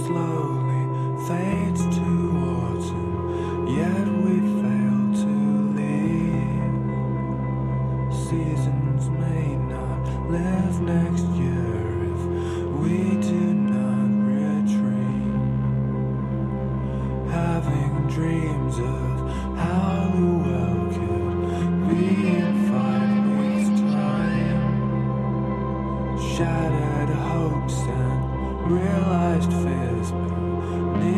slowly fades to autumn, yet we fail to leave. Seasons may not live next year if we do not retreat. Having dreams of how the world could be in 5 weeks' time. Shattered hopes and realized fears beneath